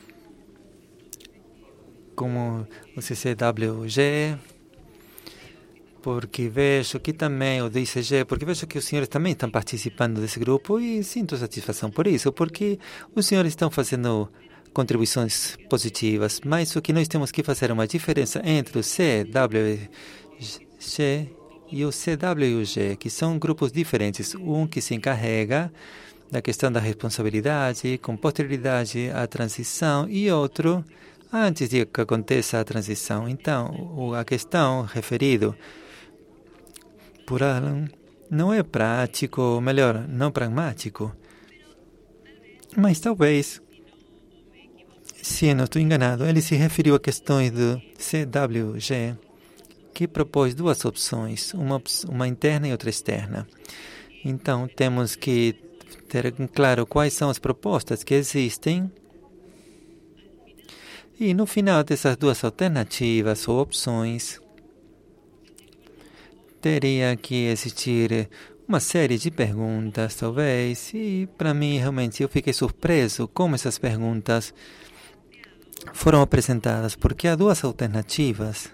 como o C C W G, porque vejo que também o D I C G, porque vejo que os senhores também estão participando desse grupo e sinto satisfação por isso, porque os senhores estão fazendo contribuições positivas, mas o que nós temos que fazer é uma diferença entre o C W G e o C W G, que são grupos diferentes. Um que se encarrega da questão da responsabilidade, com posterioridade à transição, e outro antes de que aconteça a transição. Então, a questão referida por Alan não é prático, ou melhor, não pragmático, mas talvez, se eu não estou enganado, ele se referiu a questões do C W G, que propôs duas opções, uma, uma interna e outra externa. Então, temos que ter claro quais são as propostas que existem e, no final dessas duas alternativas ou opções, teria que existir uma série de perguntas, talvez, e, para mim, realmente, eu fiquei surpreso como essas perguntas foram apresentadas, porque há duas alternativas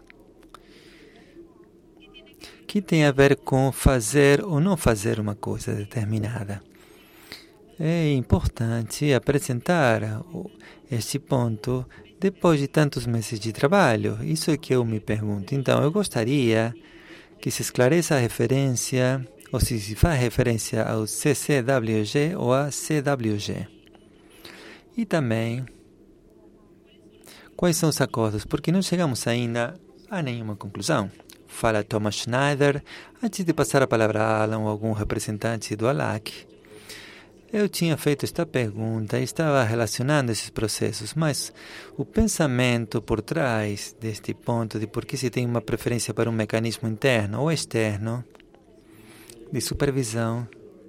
que têm a ver com fazer ou não fazer uma coisa determinada. É importante apresentar este ponto depois de tantos meses de trabalho. Isso é que eu me pergunto. Então, eu gostaria que se esclareça a referência, ou se se faz referência ao C C W G ou a C W G. E também quais são os acordos, porque não chegamos ainda a nenhuma conclusão. Fala Thomas Schneider. Antes de passar a palavra a Alan ou algum representante do ALAC, eu tinha feito esta pergunta e estava relacionando esses processos, mas o pensamento por trás deste ponto de por que se tem uma preferência para um mecanismo interno ou externo de supervisão,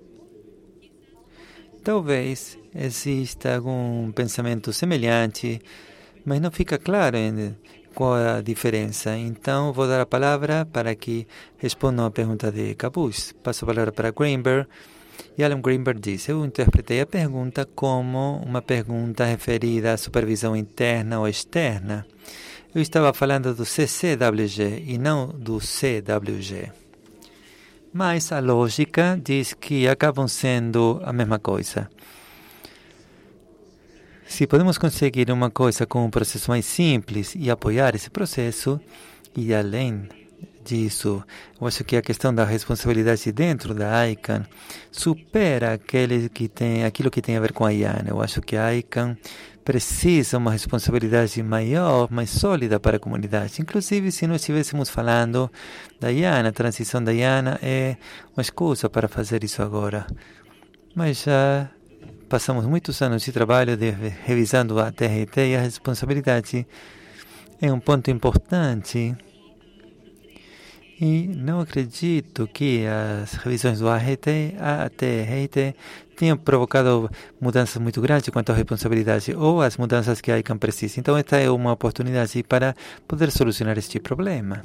talvez exista algum pensamento semelhante, mas não fica claro ainda qual é a diferença. Então, vou dar a palavra para que respondam a pergunta de Cabuz. Passo a palavra para Greenberg. E Alan Greenberg diz: eu interpretei a pergunta como uma pergunta referida à supervisão interna ou externa. Eu estava falando do C C W G e não do C W G. Mas a lógica diz que acabam sendo a mesma coisa. Se podemos conseguir uma coisa com um processo mais simples e apoiar esse processo, e além disso, eu acho que a questão da responsabilidade dentro da ICANN supera aquele que tem, aquilo que tem a ver com a IANA. Eu acho que a ICANN precisa uma responsabilidade maior, mais sólida para a comunidade. Inclusive, se nós estivéssemos falando da IANA, a transição da IANA é uma excusa para fazer isso agora. Mas já passamos muitos anos de trabalho de, revisando a T R T, e a responsabilidade é um ponto importante E não acredito que as revisões do A R T, A T R T tenham provocado mudanças muito grandes quanto à responsabilidade ou as mudanças que a ICANN precisa. Então, esta é uma oportunidade para poder solucionar este problema.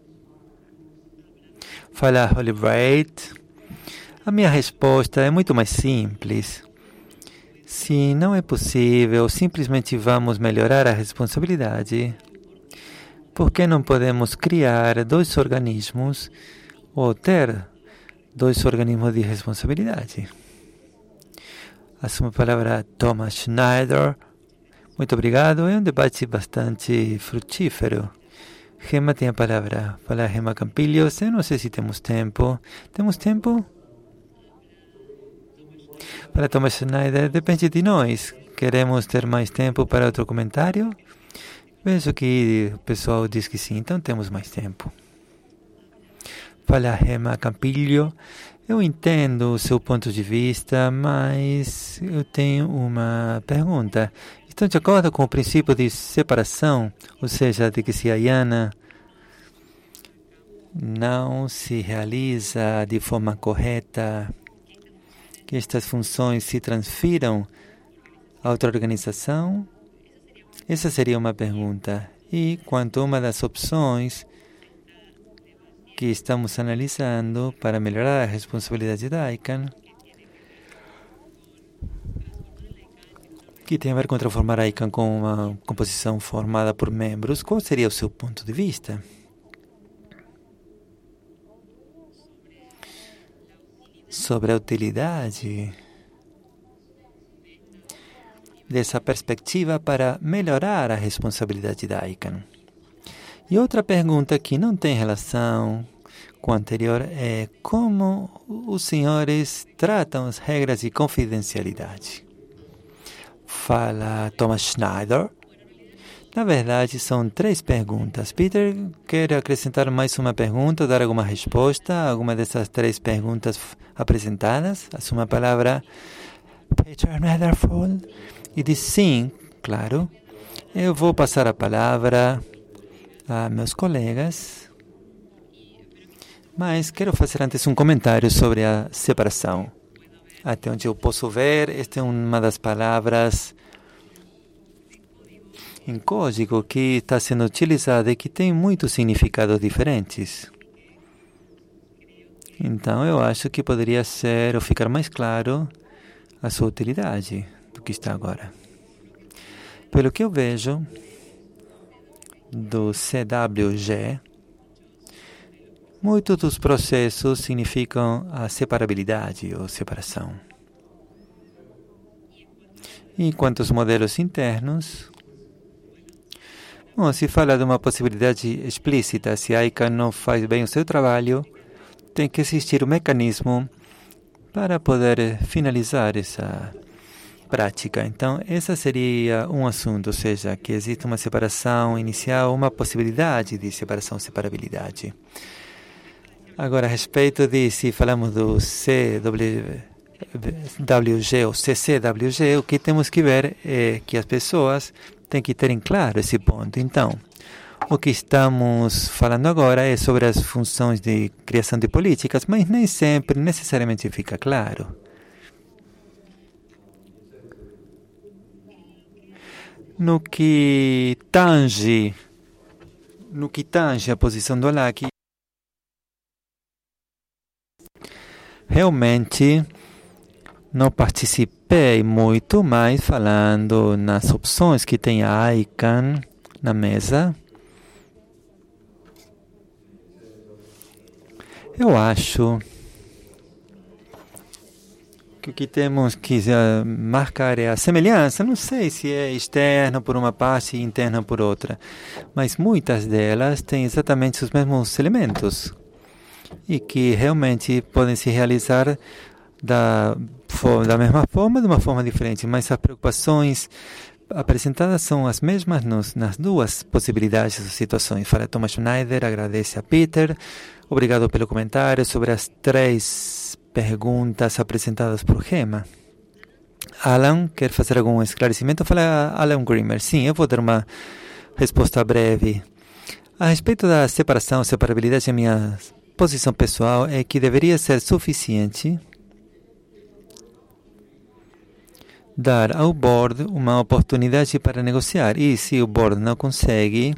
Fala Holly Bright. A minha resposta é muito mais simples. Se não é possível, simplesmente vamos melhorar a responsabilidade. Por que não podemos criar dois organismos ou ter dois organismos de responsabilidade? Assumo a palavra Thomas Schneider. Muito obrigado. É um debate bastante frutífero. Gema tem a palavra. Fala Gema Campilhos. Eu não sei se temos tempo. Temos tempo? Para Thomas Schneider, depende de nós. Queremos ter mais tempo para outro comentário? Vejo que o pessoal diz que sim, então temos mais tempo. Fala Gema Campilho. Eu entendo o seu ponto de vista, mas eu tenho uma pergunta. Estão de acordo com o princípio de separação? Ou seja, de que se a I A N A não se realiza de forma correta, que estas funções se transfiram a outra organização? Essa seria uma pergunta. E quanto a uma das opções que estamos analisando para melhorar a responsabilidade da ICANN, que tem a ver com transformar a ICANN com uma composição formada por membros, qual seria o seu ponto de vista? Sobre a utilidade dessa perspectiva para melhorar a responsabilidade da ICANN. E outra pergunta que não tem relação com a anterior é como os senhores tratam as regras de confidencialidade. Fala Thomas Schneider. Na verdade, são três perguntas. Peter, quer acrescentar mais uma pergunta, dar alguma resposta a alguma dessas três perguntas apresentadas? Assuma a palavra Peter Netherfall. E diz sim, claro. Eu vou passar a palavra a meus colegas, mas quero fazer antes um comentário sobre a separação. Até onde eu posso ver, esta é uma das palavras em código que está sendo utilizada e que tem muitos significados diferentes. Então, eu acho que poderia ser ou ficar mais claro a sua utilidade do que está agora. Pelo que eu vejo do C W G, muitos dos processos significam a separabilidade ou separação. E quanto aos modelos internos, bom, se fala de uma possibilidade explícita, se a ICANN não faz bem o seu trabalho, tem que existir um mecanismo para poder finalizar essa prática. Então, esse seria um assunto, ou seja, que existe uma separação inicial, uma possibilidade de separação, separabilidade. Agora, a respeito de se falamos do C W G ou C C W G, o que temos que ver é que as pessoas têm que ter em claro esse ponto. Então, o que estamos falando agora é sobre as funções de criação de políticas, mas nem sempre necessariamente fica claro. No que tange, no que tange a posição do ALAC, realmente não participei muito, mais falando nas opções que tem a ICANN na mesa. Eu acho que o que temos que uh, marcar é a semelhança. Não sei se é externa por uma parte e interna por outra, mas muitas delas têm exatamente os mesmos elementos e que realmente podem se realizar da, da mesma forma, de uma forma diferente, mas as preocupações apresentadas são as mesmas nos, nas duas possibilidades ou situações. Fala Thomas Schneider, agradece a Peter. Obrigado pelo comentário sobre as três perguntas apresentadas por Gema. Alan, quer fazer algum esclarecimento? Fala Alan Grimmer. Sim, eu vou dar uma resposta breve. A respeito da separação, separabilidade, a minha posição pessoal é que deveria ser suficiente dar ao board uma oportunidade para negociar. E se o board não consegue,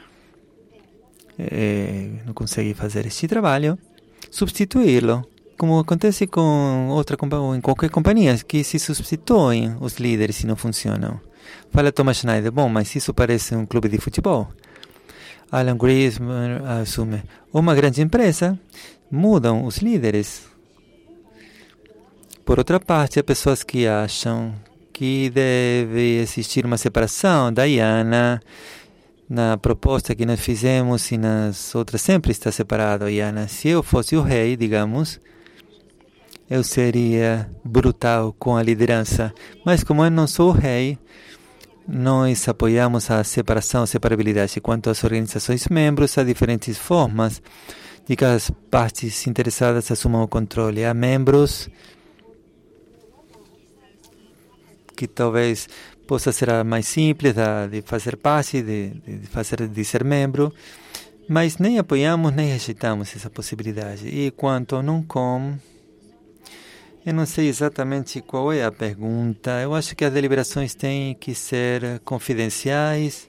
eh, não consegue fazer este trabalho, substituí-lo. Como acontece com outra em qualquer companhia, que se substituem os líderes se não funcionam. Fala Thomas Schneider, bom, mas isso parece um clube de futebol. Alan Griezmann assume. Uma grande empresa, mudam os líderes. Por outra parte, há pessoas que acham que deve existir uma separação. Diana, na proposta que nós fizemos e nas outras, sempre está separado. Diana, se eu fosse o rei, digamos, eu seria brutal com a liderança. Mas como eu não sou o rei, nós apoiamos a separação, a separabilidade. Quanto às organizações membros, há diferentes formas de que as partes interessadas assumam o controle. Há membros que talvez possa ser a mais simples de fazer parte, de, de, fazer, de ser membro, mas nem apoiamos nem rejeitamos essa possibilidade. E quanto ao non-com, eu não sei exatamente qual é a pergunta. Eu acho que as deliberações têm que ser confidenciais,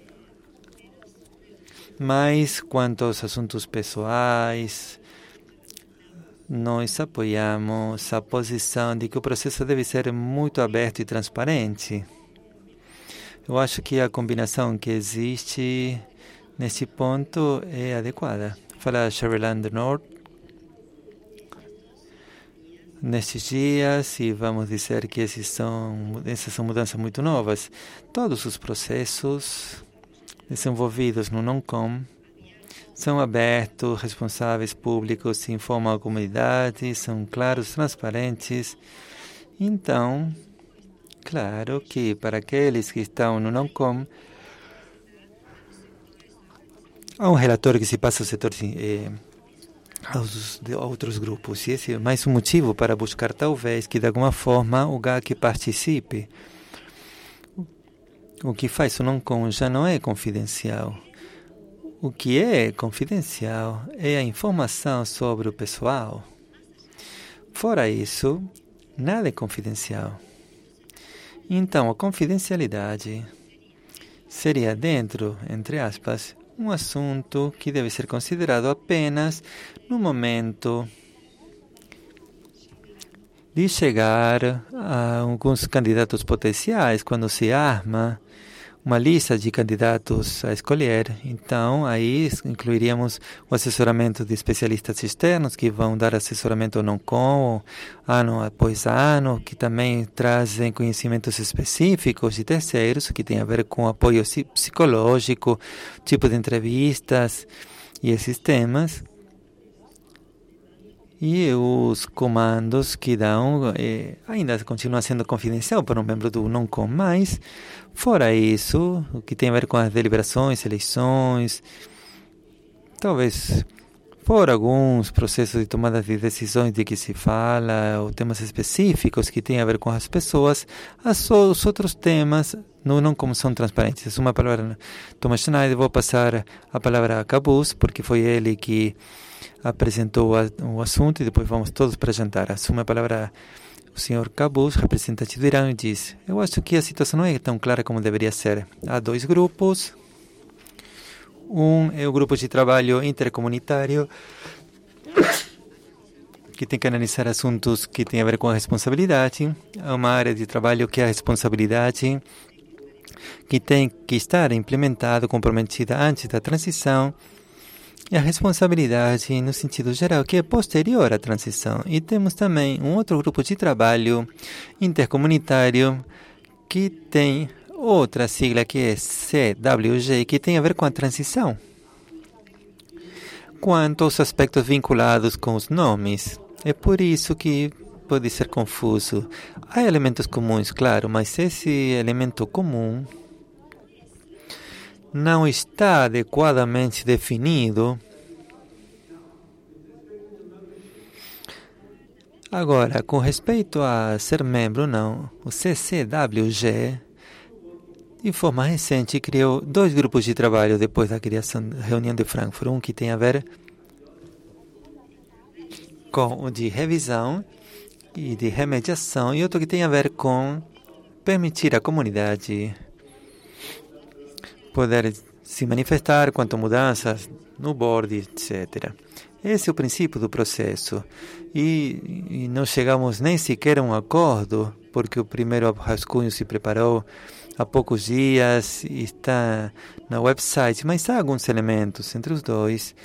mas quanto aos assuntos pessoais, nós apoiamos a posição de que o processo deve ser muito aberto e transparente. Eu acho que a combinação que existe nesse ponto é adequada. Fala Sheryl North. Nestes dias, e vamos dizer que esses são, essas são mudanças muito novas, todos os processos desenvolvidos no non-com são abertos, responsáveis públicos, informam a comunidade, são claros, transparentes. Então, claro que para aqueles que estão no non-com, há um relatório que se passa ao setor eh, aos de outros grupos. E esse é mais um motivo para buscar, talvez, que de alguma forma o G A C participe. O que faz o non-com já não é confidencial. O que é confidencial é a informação sobre o pessoal. Fora isso, nada é confidencial. Então, a confidencialidade seria dentro, entre aspas, um assunto que deve ser considerado apenas no momento de chegar a alguns candidatos potenciais, quando se arma uma lista de candidatos a escolher. Então, aí incluiríamos o assessoramento de especialistas externos que vão dar assessoramento non-com, ano após ano, que também trazem conhecimentos específicos de terceiros, que tem a ver com apoio psicológico, tipo de entrevistas e esses temas. E os comandos que dão eh, ainda continua sendo confidencial para um membro do non-com, mas fora isso, o que tem a ver com as deliberações, eleições, talvez por alguns processos de tomada de decisões de que se fala, ou temas específicos que têm a ver com as pessoas, as, os outros temas não, não como são transparentes. Uma palavra, Thomas Schneider, vou passar a palavra a Cabuz, porque foi ele que apresentou o assunto e depois vamos todos para jantar. Assume a palavra o senhor Cabuz, representante do Irã, e diz: eu acho que a situação não é tão clara como deveria ser. Há dois grupos. Um é o grupo de trabalho intercomunitário, que tem que analisar assuntos que têm a ver com a responsabilidade. Há uma área de trabalho que é a responsabilidade, que tem que estar implementada, comprometida antes da transição. E a responsabilidade, no sentido geral, que é posterior à transição. E temos também um outro grupo de trabalho intercomunitário que tem outra sigla que é C W G, que tem a ver com a transição. Quanto aos aspectos vinculados com os nomes, é por isso que pode ser confuso. Há elementos comuns, claro, mas esse elemento comum não está adequadamente definido. Agora, com respeito a ser membro, não. O C C W G de forma recente, criou dois grupos de trabalho depois da criação da reunião de Frankfurt. Um que tem a ver com o de revisão e de remediação, e outro que tem a ver com permitir à comunidade poder se manifestar quanto a mudanças no board, etcétera. Esse é o princípio do processo. E, e não chegamos nem sequer a um acordo, porque o primeiro rascunho se preparou há poucos dias e está no website, mas há alguns elementos entre os dois.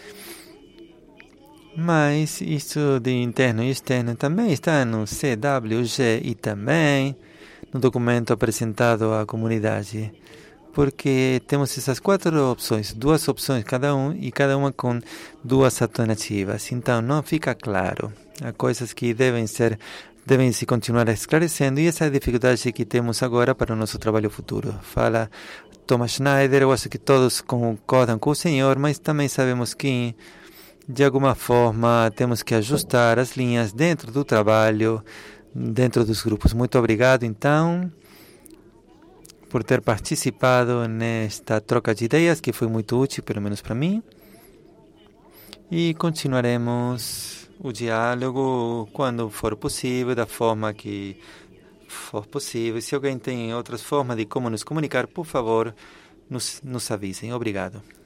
Mas isso de interno e externo também está no C W G e também no documento apresentado à comunidade. Porque temos essas quatro opções, duas opções cada um e cada uma com duas alternativas. Então não fica claro. Há coisas que devem ser, devem se continuar esclarecendo, e essa é a dificuldade que temos agora para o nosso trabalho futuro. Fala Thomas Schneider, eu acho que todos concordam com o senhor, mas também sabemos que de alguma forma temos que ajustar as linhas dentro do trabalho, dentro dos grupos. Muito obrigado, então, por ter participado nesta troca de ideias, que foi muito útil, pelo menos para mim. E continuaremos o diálogo quando for possível, da forma que for possível. Se alguém tem outras formas de como nos comunicar, por favor, nos, nos avisem. Obrigado.